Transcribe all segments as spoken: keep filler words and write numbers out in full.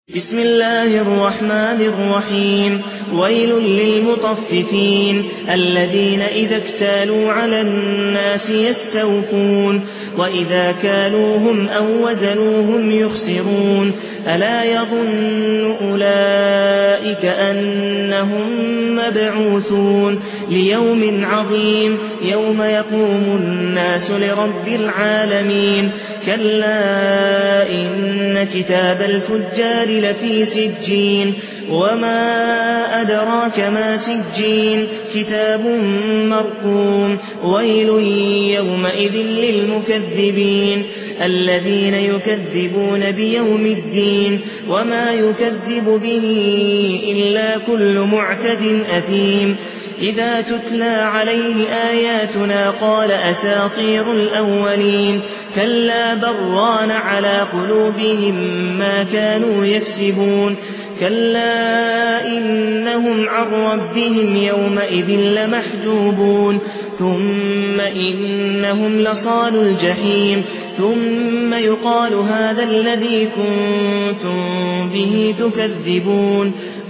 بسم الله الرحمن الرحيم ويل للمطففين الذين إذا اكتالوا على الناس يستوفون وإذا كالوهم أو وزنوهم يخسرون ألا يظن أولئك أنهم مبعوثون ليوم عظيم يوم يقوم الناس لرب العالمين كلا إن كتاب الفجار لفي سجين وما أدراك ما سجين كتاب مرقوم ويل يومئذ للمكذبين الذين يكذبون بيوم الدين وما يكذب به إلا كل معتد أثيم إذا تتلى عليه آياتنا قال أساطير الأولين كلا بران على قلوبهم ما كانوا يكسبون كلا إنهم عن ربهم يومئذ لمحجوبون ثم إنهم لصالوا الجحيم ثم يقال هذا الذي كنتم به تكذبون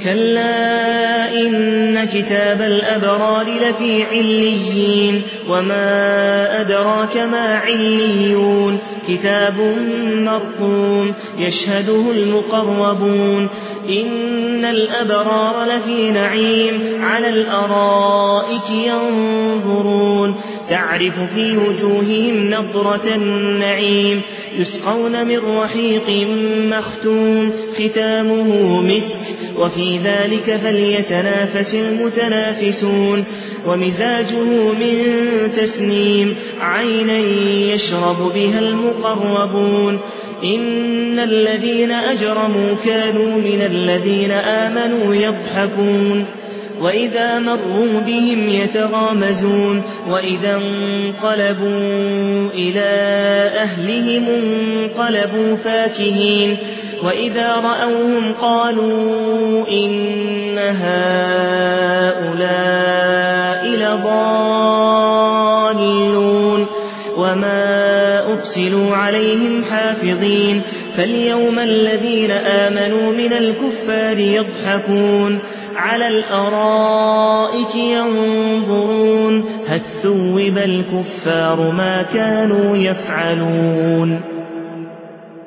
كلا إن كتاب الأبرار لفي عليين وما أدراك ما عليون كتاب مرقوم يشهده المقربون إن الأبرار لفي نعيم على الأرائك ينظرون تعرف في وجوههم نضرة النعيم يسقون من رحيق مختوم ختامه مسك وفي ذلك فليتنافس المتنافسون ومزاجه من تسنيم عينا يشرب بها المقربون إن الذين أجرموا كانوا من الذين آمنوا يضحكون وإذا مروا بهم يتغامزون وإذا انقلبوا إلى أهلهم انقلبوا فاكهين وإذا رأوهم قالوا إن هؤلاء لضالون وما أرسلوا عليهم حافظين فاليوم الذين آمنوا من الكفار يضحكون على الأرائك ينظرون هل ثوب الكفار ما كانوا يفعلون